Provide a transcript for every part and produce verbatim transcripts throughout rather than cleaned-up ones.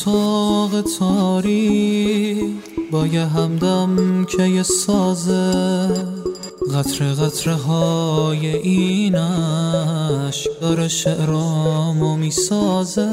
اتاق تاریک با یه همدم که یه سازه، قطره قطره های اینش داره شعرامو میسازه.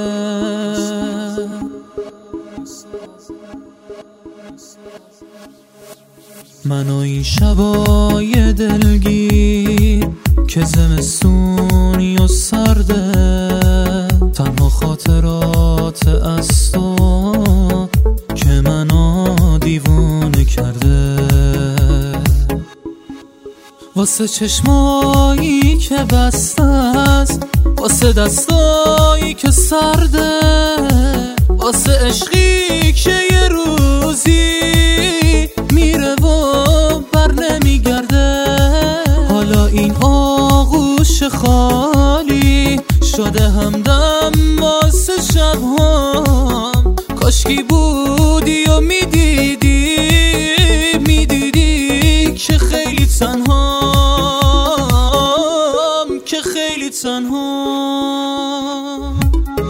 من و این شبای دلگیر که زمستونی و سرده، تنها خاطرات از تو که منو دیوونه کرده. واسه چشمایی که بسته است، واسه دستایی که سرده، واسه عشقی که یه روزی میره و بر نمیگرده. حالا این آغوش خالی شده همدم واسه شبهام. کاشکی بودی و میدیدی میدیدی که خیلی تنهام، که خیلی تنهام.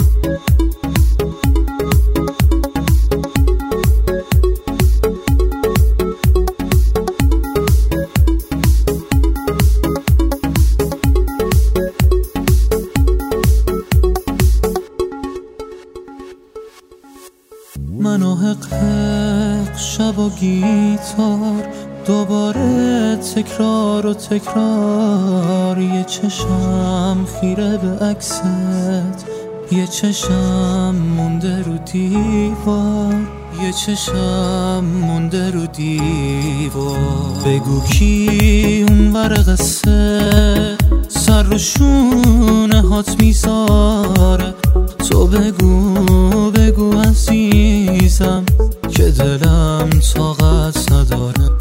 من و حق حق شب و گیتار، دوباره تکرار و تکرار. یه چشم خیره به عکست، یه چشم مونده رو دیوار، یه چشم مونده رو دیوار. بگو کی اون ور قصه سر رو شونه هات میذاره. تو بگو بگو عزیزم که دلم طاقت نداره.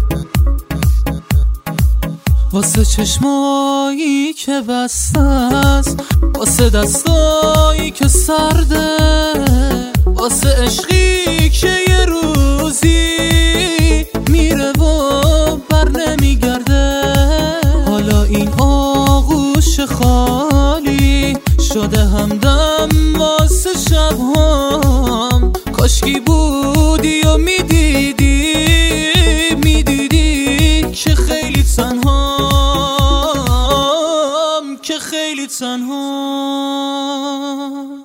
واسه چشمایی که بسته است، واسه دستایی که سرده، واسه عشقی که یه روزی میره و بر نمیگرده. حالا این آغوش خالی شده همدم واسه شبهام. کاشکی بودی و میدیدی میدیدی که خیلی تنهام، که خیلی تنهام.